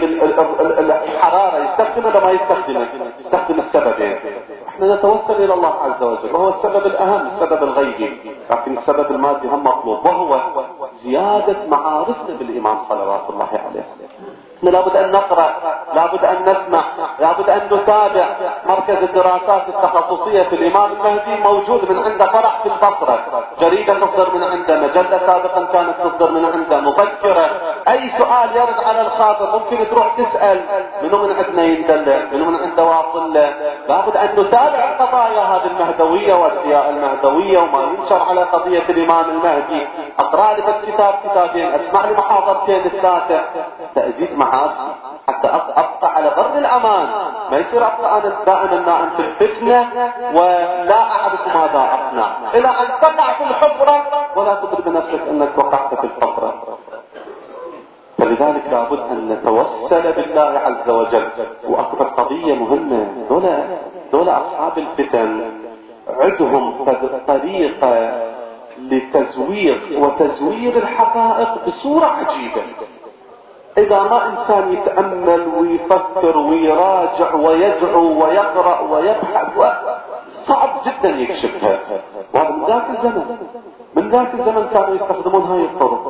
الحرارة يستخدمه ولا ما يستخدمه؟ يستخدم السببين. احنا نتوسل الى الله عز وجل وهو السبب الاهم، السبب الغيبي، لكن السبب المادي هم مطلوب، وهو زيادة معارفنا بالامام صلوات الله عليه. احنا لابد ان نقرأ، لابد ان نسمع، لابد ان نتابع. مركز الدراسات التخصصية في الامام المهدي موجود من عنده فرع في البصرة، جريدة تصدر من عنده، مجلة سابقا كانت تصدر من عنده، مذكرة اي سؤال يرد على الخاطر ممكن تروح تسأل منو من عندنا يندلع، منو من عنده واصل له. لابد ان نتابع قضايا هذه المهدوية وادعياء المهدوية وما ينشر على قضية الامام المهدي. اقرأ لي بالكتاب كتابين، اسمع لي محاضرتين ثلاثة، تأزيد محاسن حتى ابقى على بر الامان. ما يصير ابقى انا دائما نائم في الفتنة ولا اعرف ماذا اصنع، الى ان تقع في الحفرة ولا تدرك بنفسك انك وقعت في الحفرة. فلذلك لابد ان نتوسل بالله عز وجل. واكبر قضية مهمة، دول اصحاب الفتن عندهم طريقة لتزوير وتزوير الحقائق بصورة عجيبة. اذا ما انسان يتأمل ويفكر ويراجع ويدعو ويقرأ ويبحث صعب جدا يكشفها. وهذا من ذاك الزمن كانوا يستخدمون هاي الطرق.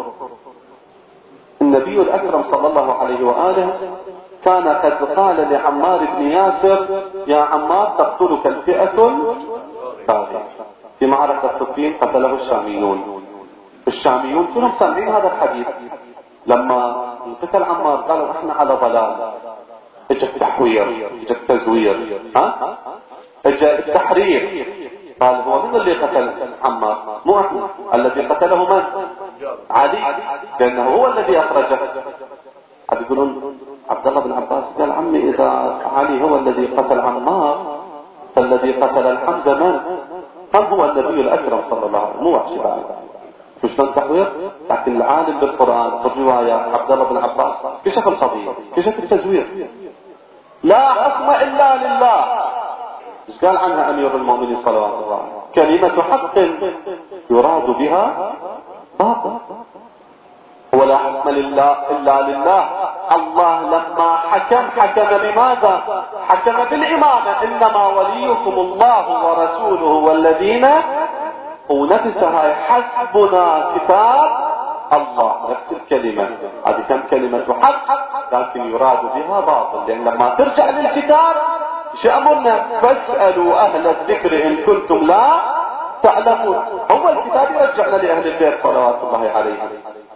النبي الأكرم صلى الله عليه وآله كان قد قال لعمار بن ياسر: يا عمار تقتلك الفئة الثانية. في معركة صفين قتله الشاميون كلهم سامعين هذا الحديث. لما قتل عمار قالوا احنا على ضلال، اجى التحوير، اجى التزوير، اجى التحرير. قال هو من اللي قتل عمار؟ مو احنا. الذي قتله من؟ علي، لانه هو الذي اخرجه. عاد يقولون عبد الله بن عباس قال: عمي اذا علي هو الذي قتل عمار فالذي قتل الحمزة من هو النبي الاكرم صلى الله عليه وسلم، مو وحشي بعد. شلون تحوير؟ لكن العالم بالقرآن بالروايات عبد الله بن عباس كشف القضية، كشف التزوير. لا حكم الا لله. ايش قال عنها امير المؤمنين صلوات الله عليه؟ كلمة حق يراد بها باطل. ولا حكم الا لله. الله لما حكم بماذا؟ حكم بالامامة: انما وليكم الله ورسوله والذين. ونفسها حسبنا كتاب الله، نفس الكلمة هذه كم كلمة حق لكن يراد بها باطل. لان لما ترجع للكتاب شو امرنا؟ فاسألوا اهل الذكر ان كنتم لا تعلمون. هو الكتاب يرجعنا لاهل البيت صلوات الله عليهم.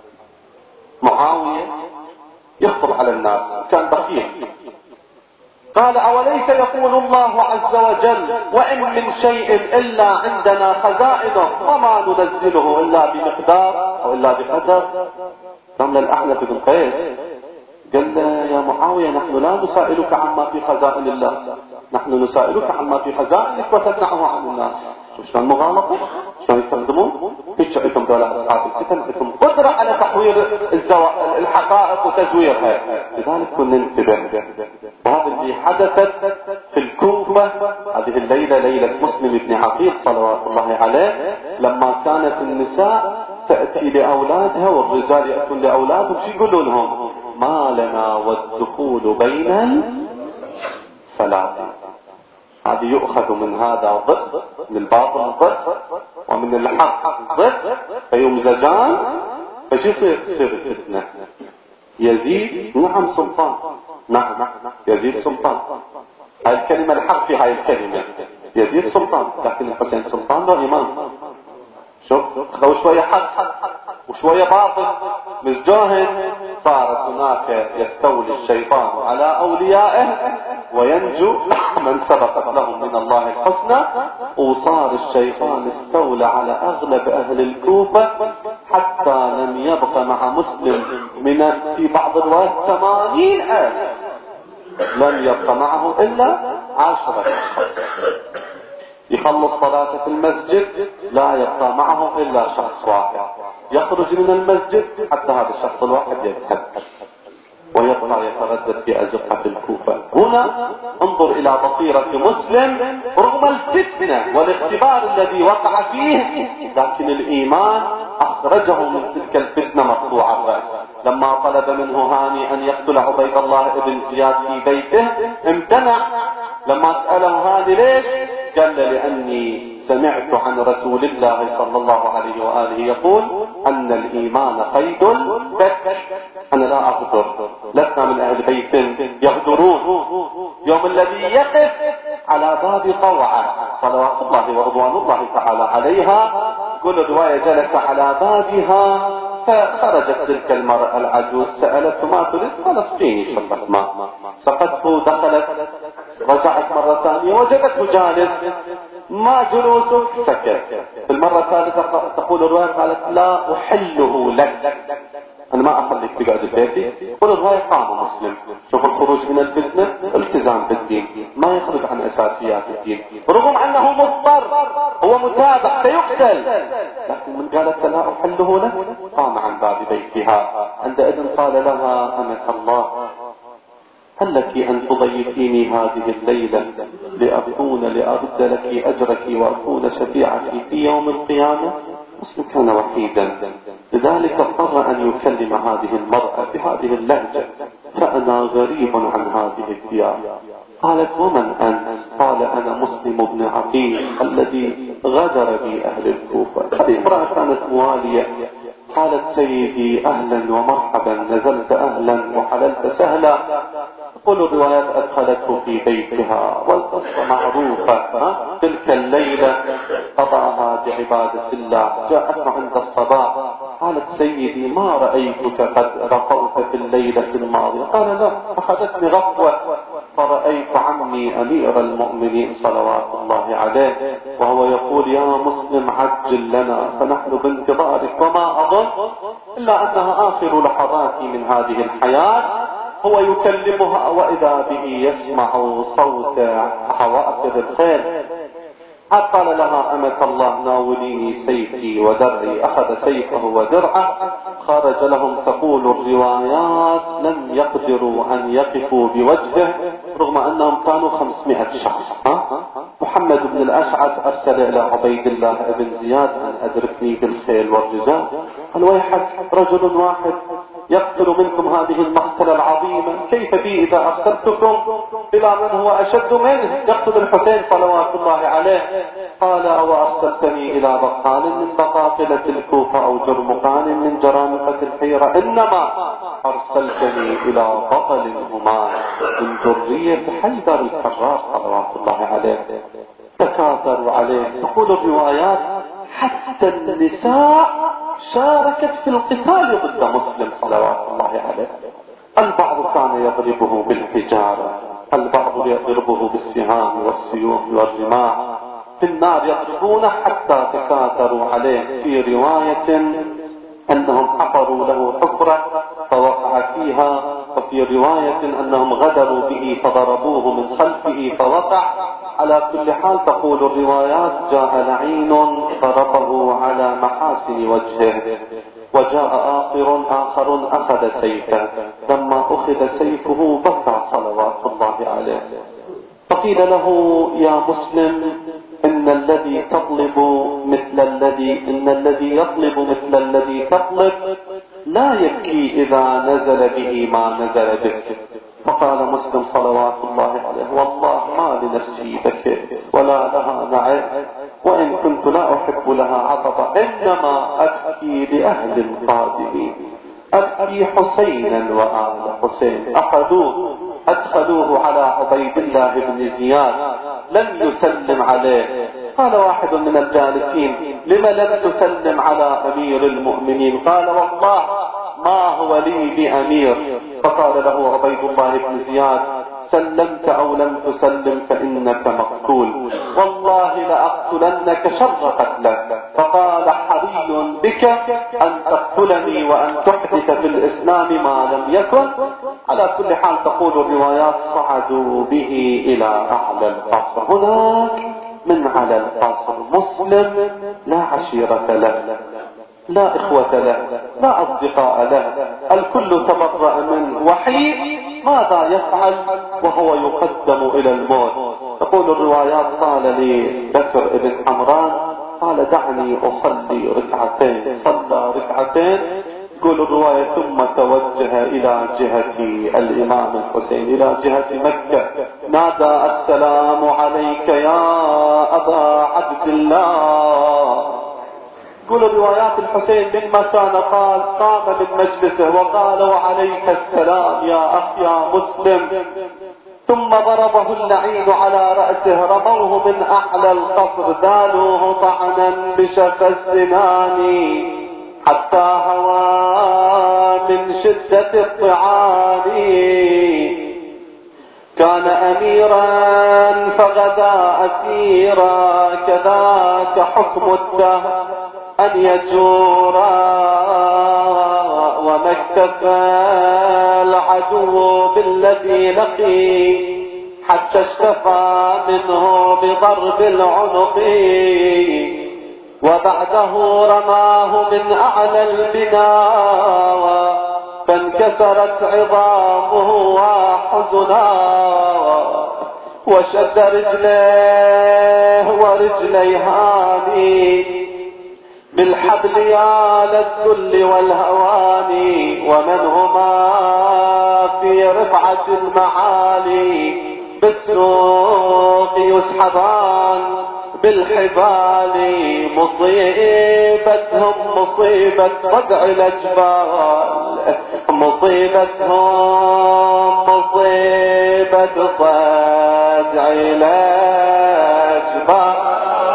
معاوية يخطب على الناس، كان بخيل. قال: اوليس يقول الله عز وجل: وان من شيء الا عندنا خزائنه وما ننزله الا بمقدار او الا بقدر. قام للأحنف بن قيس قال: يا معاوية نحن لا نسائلك عما في خزائن الله، نحن نسائلك عما في خزائنك وتمنعه عن الناس. شلون مغالطة؟ شلون يستخدمون؟ هيك عندهم دولة اصحاب الفتن، عندهم قدرة على تحوير الحقائق وتزويرها. لذلك كنا ننتبه. وهذا اللي حدثت في الكوفة هذه الليلة، ليلة مسلم بن عقيل صلوات الله عليه، لما كانت النساء تأتي لأولادها والرجال يأتون لأولادهم، شو يقولون لهم؟ ما لنا والدخول بين ثلاثة. هذه يؤخذ من هذا ضد، من الباطل ضد، ومن الحق ضد، فيمزجان. فشو يصير الفتنة؟ يزيد نعم سلطان، نعم يزيد سلطان. هاي الكلمة الحق في هاي الكلمة يزيد سلطان، لكن الحسين سلطان له إمام. شوف لو شوية حق وشوية باطل مزجوهن، صارت هناك يستولي الشيطان على أوليائه وينجو من سبقت لهم من الله الحسنى. وصار الشيطان استولى على أغلب أهل الكوفة حتى لم يبق مع مسلم من في بعض الروايات 80,000، لم يبق معه إلا 10 أشخاص. يخلص صلاة في المسجد لا يبقى معه إلا شخص واحد، يخرج من المسجد حتى هذا الشخص الواحد يذهب ويبقى يتردد في أزقة الكوفة. هنا انظر إلى بصيرة مسلم رغم الفتنة والاختبار الذي وقع فيه، لكن الإيمان أخرجه من تلك الفتنة مقطوع الرأس. لما طلب منه هاني أن يقتل عبيد الله بن زياد في بيته امتنع. لما سأله هاني ليش؟ قال: لأني سمعت عن رسول الله صلى الله عليه وآله يقول أن الإيمان قيد الفتح. أنا لا أغدر، لسنا من أهل بيت يغدرون. يوم الذي يقف على باب طوعة صلوات الله ورضوان الله تعالى عليها، كل رواية جلس على بابها فخرجت تلك المرأة العجوز سألته ما تريد؟ قال اسقيني شربة ماء. سقته، دخلت، رجعت مرة ثانية وجدته جالس. ما جلوسه؟ سكت. في المرة الثالثة تقول الرواية قالت لا أحله لك، أنا ما أخليك تقعد ببيتي. يقول الرواية قام مسلم. شوف الخروج من الفتنة، التزام بالدين، ما يخرج عن أساسيات الدين رغم أنه مضطر، هو متابع سيقتل، لكن من قالت لا أحله لك قام عن باب بيتها. عندئذ قال لها أمة الله هل لك أن تضيفيني هذه الليلة لأرد لك أجرك وأكون شفيعتي في يوم القيامة؟ مسلم كان وحيدا، لذلك اضطر أن يكلم هذه المرأة بهذه اللهجة، فأنا غريب عن هذه الديار. قالت ومن أنت؟ قال أنا مسلم بن عقيل الذي غدر بي أهل الكوفة. هذه امرأة كانت موالية. قالت سيدي أهلا ومرحبا، نزلت أهلا وحللت سهلا. تقول الروايات أدخلته في بيتها والقصة معروفة. تلك الليلة قضاها بعبادة الله. جاءته عند الصباح قالت سيدي ما رأيتك قد رقوت في الليلة الماضية؟ قال لا، أخذتني غفوة فرأيت عمي أمير المؤمنين صلوات الله عليه وهو يقول يا مسلم عجل لنا فنحن بانتظارك، وما أظن إلا أنها آخر لحظاتي من هذه الحياة. هو يكلمها وإذا به يسمع صوت حوافر الخيل. قال لها أمة الله ناوليني سيفي ودرعي. أخذ سيفه ودرعه، خرج لهم. تقول الروايات لم يقدروا أن يقفوا بوجهه رغم أنهم كانوا 500 شخص. محمد بن الأشعث أرسل إلى عبيد الله بن زياد أن أدركني بالخيل والرجال. قال ويحك، رجل واحد يقتل منكم هذه المقتلة العظيمة، كيف بي إذا أرسلتكم إلى من هو أشد منه؟ يقصد الحسين صلوات الله عليه. قال أو أرسلتني إلى بقال من بقاقلة الكوفة أو جرمقان من جرامقة الحيرة؟ إنما أرسلتني إلى بطل هما من ذرية حيدر الكرار صلوات الله عليه. تكاثروا عليه. تقول الروايات حتى النساء شاركت في القتال ضد مسلم صلوات الله عليه. البعض كان يضربه بالحجارة، البعض يضربه بالسهام والسيوف والرماح، في النار يضربونه حتى تكاثروا عليه. في رواية أنهم حفروا له حفرة فوقع فيها، وفي رواية أنهم غدروا به فضربوه من خلفه فوقع. على كل حال تقول الروايات جاء لعين ضربه على محاسن وجهه، وجاء آخر أخذ سيفه. لما أخذ سيفه بكى صلوات الله عليه. فقيل له يا مسلم إن الذي يطلب مثل الذي تطلب لا يبكي إذا نزل به ما نزل بك. فقال مسلم صلوات الله عليه والله ما لنفسي بكيت ولا لها نعيم، وإن كنت لا أحب لها عطبا، إنما أبكي لأهل القادمين، أبكي حسينا وآل حسين. أدخلوه على عبيد الله بن زياد، لم يسلم عليه. قال واحد من الجالسين لما لم تسلم على أمير المؤمنين؟ قال والله ما هو لي بأمير. فقال له عبيد الله بن زياد سلمت أو لم تسلم فإنك مقتول، والله لأقتلنك شر قتلك. فقال حري بك أن تقتلني وأن تحدث في الإسلام ما لم يكن. على كل حال تقول الروايات صعدوا به إلى أعلى القصر. هناك من على القصر مسلم لا عشيرة له، لا إخوة له، لا أصدقاء له، الكل تبرأ منه، وحيد. ماذا يفعل وهو يقدم إلى الموت؟ تقول الروايات قال لي بكر بن حمران قال دعني أصلي ركعتين. صلى ركعتين. تقول الرواية ثم توجه إلى جهة الإمام الحسين، إلى جهة مكة، نادى السلام عليك يا أبا عبد الله. تقول الروايات الحسين من مكان قام من مجلسه وقال وعليك السلام يا أخ يا مسلم. ثم ضربه اللعين على رأسه، رموه من أعلى القصر، دالوه طعنا بشق السنان حتى هوى من شدة الطعان. كان أميرا فغدا أسيرا كذاك حكم الدهر أن يجورا. وما اكتفى العدو بالذي لقي حتى اشتفى منه بضرب العنق. وبعده رماه من أعلى البناء فانكسرت عظامه وحزنا. وشد رجليه ورجلي هاني بالحبل يا للذل والهوان. ومن هما في رفعة المعالي بالسوق يسحبان بالحبال. مصيبتهم مصيبة صدع الأجبال، مصيبتهم مصيبة صدع الأجبال.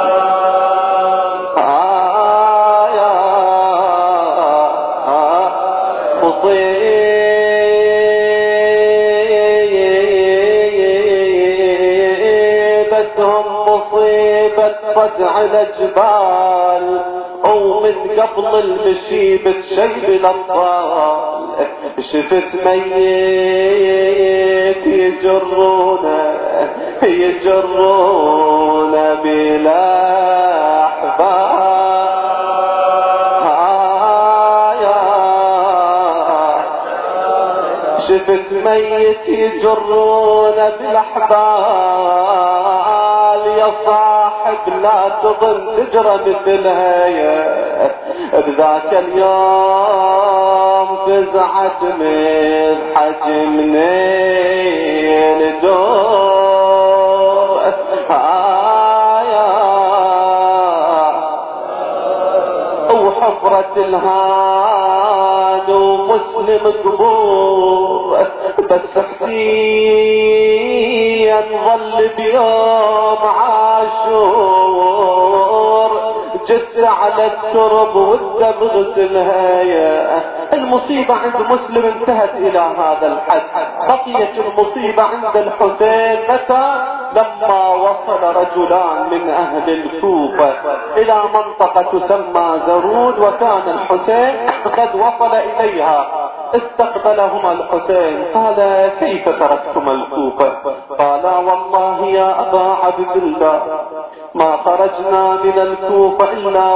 صدع الأجبال أو من قبل المشي بتشيب الأطفال. شفت ميت يجرون بلا أحبال. شفت ميت يجرون بالأحبال. يا صاحب لا تظن تجرى مثلها بذاك اليوم فزعت من حجمين دور. وحفرة الهان ومسلم قبور. بس حسين ظل بيوم عاشور جد على الترب والدم غسلها. المصيبة عند مسلم انتهت الى هذا الحد. بقيت المصيبة عند الحسين متى؟ لما وصل رجلان من اهل الكوفة الى منطقة تسمى زرود، وكان الحسين قد وصل اليها. استقبلهما الحسين قال كيف تركتم الكوفة؟ قالا والله يا ابا عبد الله ما خرجنا من الكوفة الا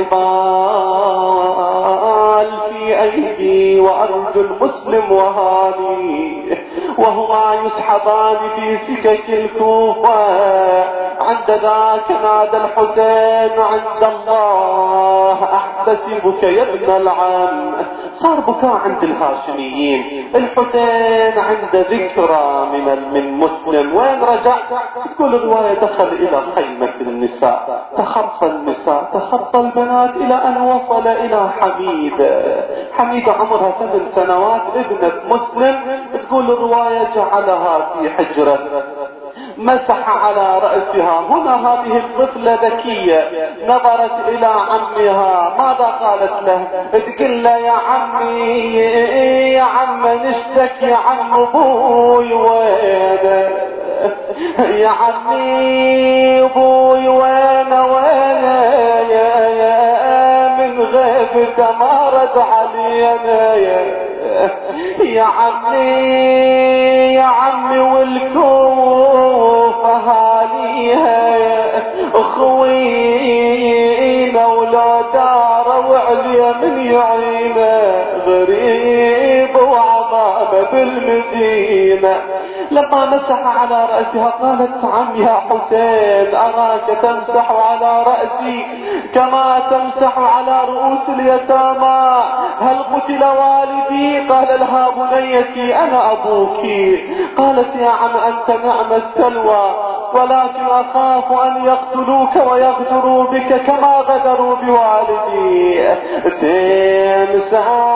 والحبال في ايدي وارجل مسلم وهاني وهما يسحبان في سكك الكوفة. عند ذاك نادى الحسين عند الله احتسبك يا ابن العم. صار بكاء عند الهاشميين. الحسين عند ذكرى من مسلم. وين رجع؟ تقول الرواية دخل الى خيمة النساء، تخطى النساء، تخطى البنات الى ان وصل الى حميدة عمرها 8 سنوات ابنة مسلم. تقول الرواية جعلها في حجرة مسح على رأسها. هنا هذه الطفلة ذكية نظرت الى عمها. ماذا قالت له؟ تقول له يا عمي يا عم نشتك يا عم ابوي وين؟ يا عمي ابوي وين من غيبته ما رد علينا. يا عمي والكوفة هاليها اخوينا ولا دار وعليا من يعينا غريب وعظامة بالمدينة. لما مسح على رأسها قالت عم يا حسين أراك تمسح على رأسي كما تمسح على رؤوس اليتامى. هل قتل والدي؟ قال لها بنيتي أنا أبوك. قالت يا عم أنت نعم السلوى ولكن أخاف أن يقتلوك ويغدروا بك كما غدروا بوالدي. تمسح